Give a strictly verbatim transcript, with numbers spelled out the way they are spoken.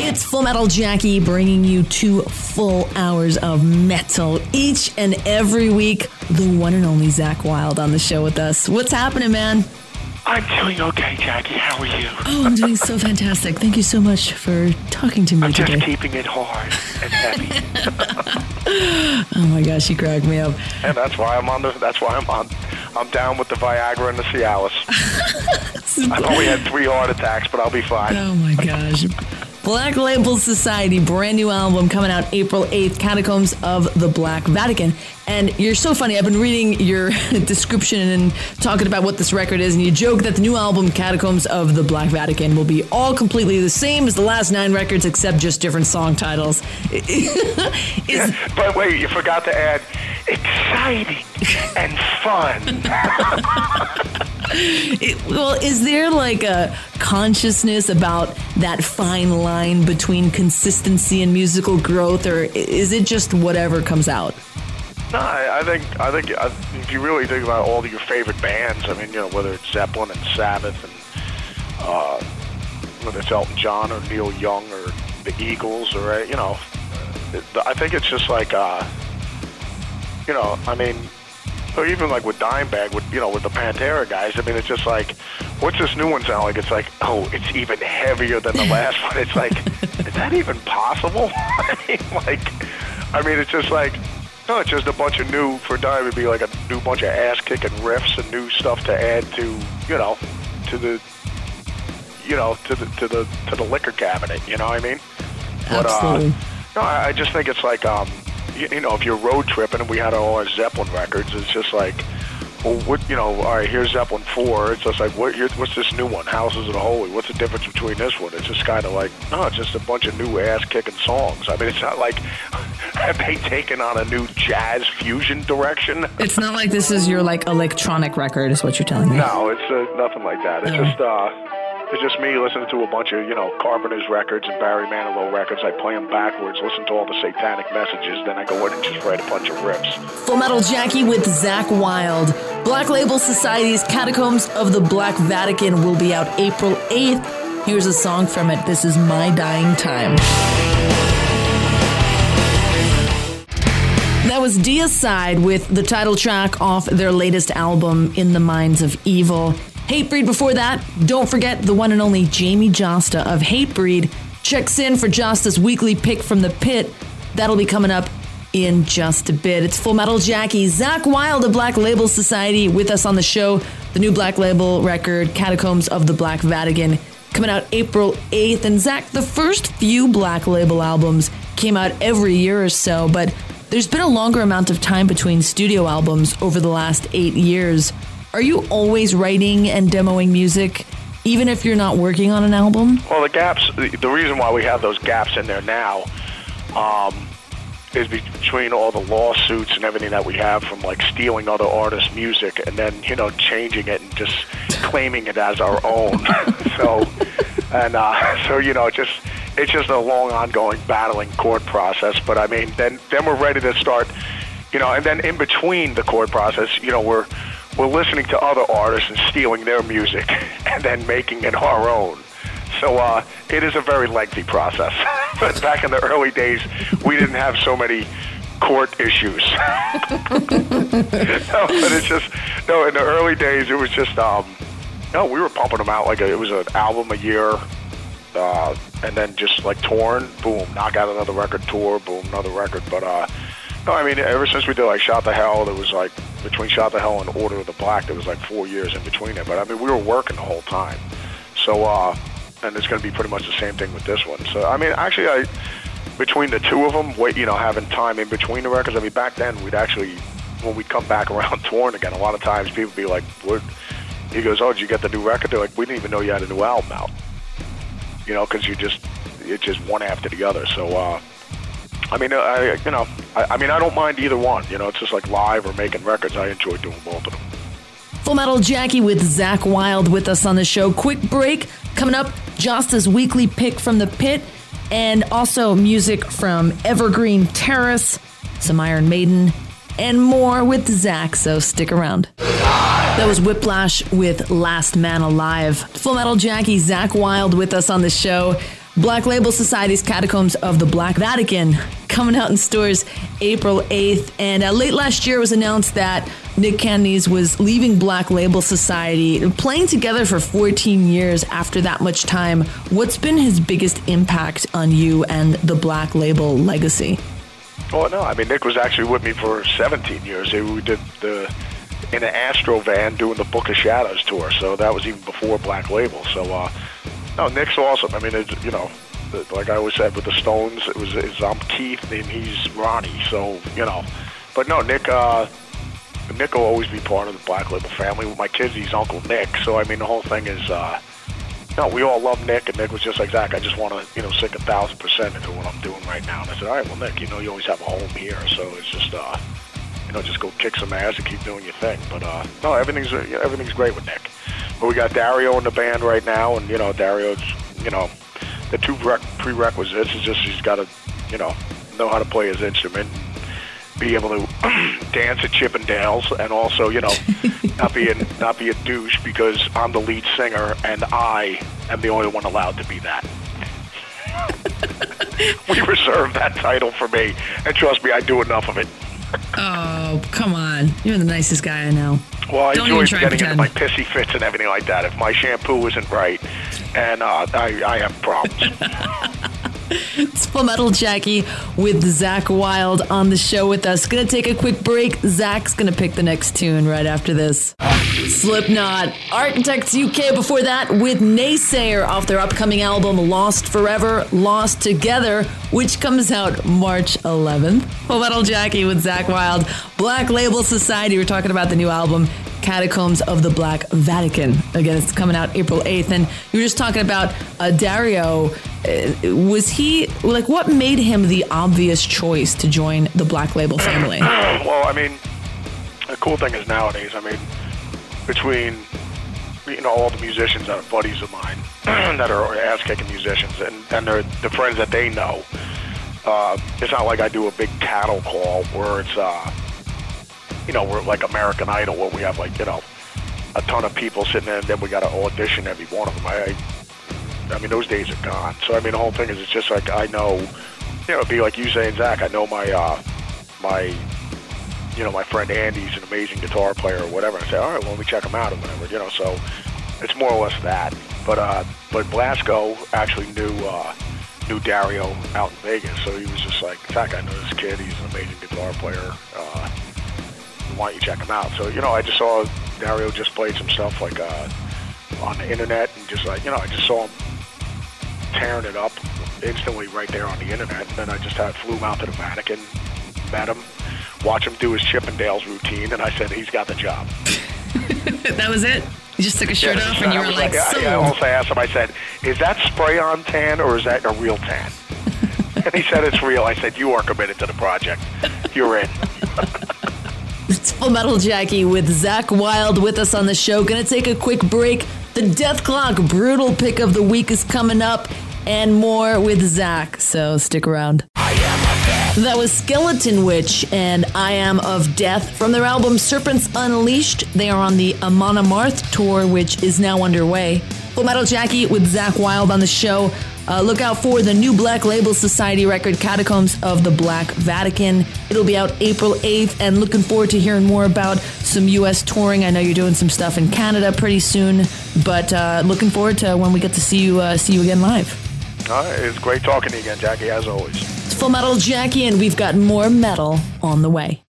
It's Full Metal Jackie bringing you two full hours of metal each and every week. The one and only Zakk Wylde on the show with us. What's happening, man? I'm doing okay, Jackie. How are you? Oh, I'm doing so fantastic. Thank you so much for talking to me I'm today. just keeping it hard and heavy. Oh my gosh, you crack me up. And that's why I'm on the. That's why I'm on. I'm down with the Viagra and the Cialis. I've only had three heart attacks, but I'll be fine. Oh my gosh. Black Label Society, brand new album coming out April eighth, Catacombs of the Black Vatican. And you're so funny. I've been reading your description and talking about what this record is, and you joke that the new album, Catacombs of the Black Vatican, will be all completely the same as the last nine records, except just different song titles. Is, Yeah, but wait, you forgot to add exciting and fun. it, well, is there like a consciousness about that fine line between consistency and musical growth, or is it just whatever comes out? No, I, I think I think I, if you really think about all of your favorite bands, I mean, you know, whether it's Zeppelin and Sabbath, and uh, whether it's Elton John or Neil Young or the Eagles, or you know, it, I think it's just like, uh, you know, I mean, or even like with Dimebag, with you know, with the Pantera guys, I mean, it's just like, what's this new one sound like? It's like, oh, it's even heavier than the last one. It's like, is that even possible? I mean, like, I mean, it's just like. No, it's just a bunch of new, for Dime it'd be like a new bunch of ass-kicking riffs and new stuff to add to, you know, to the, you know, to the to the to the liquor cabinet. You know what I mean? Absolutely. But, uh, no, I, I just think it's like, um, you, you know, if you're road tripping and we had all our Zeppelin records, it's just like, well, what, you know, all right, here's Zeppelin four. It's just like, what, what's this new one? Houses of the Holy. What's the difference between this one? It's just kind of like, no, it's just a bunch of new ass-kicking songs. I mean, it's not like, have they taken on a new jazz fusion direction? It's not like this is your like electronic record, is what you're telling me. No, it's uh, nothing like that. It's No. just, uh, it's just me listening to a bunch of, you know, Carpenter's records and Barry Manilow records. I play them backwards, listen to all the satanic messages, then I go in and just write a bunch of riffs. Full Metal Jackie with Zakk Wylde. Black Label Society's Catacombs of the Black Vatican will be out April eighth. Here's a song from it. This is My Dying Time. That was Deicide with the title track off their latest album, In the Minds of Evil. Hatebreed before that. Don't forget the one and only Jamie Josta of Hatebreed checks in for Josta's weekly pick from the pit. That'll be coming up in just a bit. It's Full Metal Jackie, Zakk Wylde of Black Label Society with us on the show. The new Black Label record, Catacombs of the Black Vatican, coming out April eighth. And Zakk, the first few Black Label albums came out every year or so, but there's been a longer amount of time between studio albums over the last eight years. Are you always writing and demoing music, even if you're not working on an album? Well, the gaps, the, the reason why we have those gaps in there now um, is between all the lawsuits and everything that we have from, like, stealing other artists' music and then, you know, changing it and just claiming it as our own. so, and uh, so, you know, just it's just a long, ongoing battling court process. But, I mean, then, then we're ready to start, you know, and then in between the court process, you know, we're we're listening to other artists and stealing their music and then making it our own. So uh, it is a very lengthy process. But back in the early days, we didn't have so many court issues. No, but it's just, no, in the early days, it was just, um, no, we were pumping them out like a, it was an album a year, uh, and then just like touring, boom, knock out another record, tour, boom, another record. But, uh, no, I mean, ever since we did like Shot to Hell, there was like, between Shot to Hell and Order of the Black, there was like four years in between it. But I mean, we were working the whole time. So, uh, and it's going to be pretty much the same thing with this one. So, I mean, actually, I, between the two of them, wait, you know, having time in between the records, I mean, back then, we'd actually, when we'd come back around touring again, a lot of times people would be like, what? He goes, oh, did you get the new record? They're like, we didn't even know you had a new album out. You know, because you just, it's just one after the other. So, uh, I mean, I, you know, I, I mean, I don't mind either one. You know, it's just like live or making records. I enjoy doing both of them. Full Metal Jackie with Zakk Wylde with us on the show. Quick break. Coming up, Josta's weekly pick from the pit, and also music from Evergreen Terrace, some Iron Maiden, and more with Zakk, so stick around. That was Whiplash with Last Man Alive. Full Metal Jackie, Zakk Wylde with us on the show. Black Label Society's Catacombs of the Black Vatican, coming out in stores April eighth. And uh, late last year it was announced that Nick Cantonese was leaving Black Label Society, playing together for fourteen years after that much time. What's been his biggest impact on you and the Black Label legacy? Well, no, I mean, Nick was actually with me for seventeen years. We did the in an Astro van doing the Book of Shadows tour, so that was even before Black Label. So, uh, no, Nick's awesome. I mean, it's, you know, like I always said with the Stones, it was it's, I'm Keith and he's Ronnie. So, you know, but no, Nick, uh, Nick will always be part of the Black Label family. With my kids, he's Uncle Nick. So, I mean, the whole thing is, uh, no, we all love Nick, and Nick was just like, Zach, I just want to, you know, sink a thousand percent into what I'm doing right now. And I said, all right, well, Nick, you know, you always have a home here, so it's just, uh, you know, just go kick some ass and keep doing your thing. But uh, no, everything's everything's great with Nick. But we got Dario in the band right now, and you know, Dario's, you know, the two prerequisites is just he's got to, you know, know how to play his instrument, be able to dance at Chippendales, and also, you know, not be a, not be a douche because I'm the lead singer and I am the only one allowed to be that. We reserve that title for me, and trust me, I do enough of it. Oh, come on. You're the nicest guy I know. Well, I Don't enjoy getting into my pissy fits and everything like that. If my shampoo isn't right, and uh, I, I have problems. It's Full Metal Jackie with Zach Wild on the show with us. Gonna take a quick break. Zach's gonna pick the next tune right after this. Slipknot, Architects U K before that with Naysayer off their upcoming album Lost Forever, Lost Together, which comes out March eleventh. Full Metal Jackie with Zach Wild. Black Label Society, we're talking about the new album Catacombs of the Black Vatican. Again, it's coming out April eighth. And you were just talking about uh, Dario. Uh, was he, like, what made him the obvious choice to join the Black Label family? Well, I mean, the cool thing is nowadays, I mean, between, you know, all the musicians that are buddies of mine that are ass-kicking musicians and, and they're the friends that they know, uh, it's not like I do a big cattle call where it's, uh, you know, we're like American Idol where we have, like, you know, a ton of people sitting there and then we got to audition every one of them. I, I, I mean, those days are gone. So, I mean, the whole thing is it's just like I know, you know, it'd be like you saying, Zach, I know my, uh, my, you know, my friend Andy's an amazing guitar player or whatever. I say, all right, well, let me check him out or whatever, you know, so it's more or less that. But, uh, but Blasco actually knew, uh, knew Dario out in Vegas, so he was just like, Zach, I know this kid, he's an amazing guitar player, uh, why don't you check him out? So, you know, I just saw Dario just played some stuff like uh, on the internet and just like, you know, I just saw him tearing it up instantly right there on the internet. And then I just had flew him out to the Vatican, met him, watched him do his Chippendales routine, and I said, he's got the job. That was it? You just took a shirt yeah, off and you were like, like I, I also asked him, I said, is that spray-on tan or is that a real tan? And he said, it's real. I said, you are committed to the project. You're in. It's Full Metal Jackie with Zach Wild with us on the show. Gonna take a quick break. The Death Clock Brutal Pick of the Week is coming up and more with Zach, so stick around. That was Skeleton Witch and I Am of Death from their album Serpents Unleashed. They are on the Amon Amarth tour, which is now underway. Full Metal Jackie with Zach Wild on the show. Uh, look out for the new Black Label Society record, Catacombs of the Black Vatican. It'll be out April eighth, and looking forward to hearing more about some U S touring. I know you're doing some stuff in Canada pretty soon, but uh, looking forward to when we get to see you uh, see you again live. All right, it's great talking to you again, Jackie, as always. It's Full Metal Jackie, and we've got more metal on the way.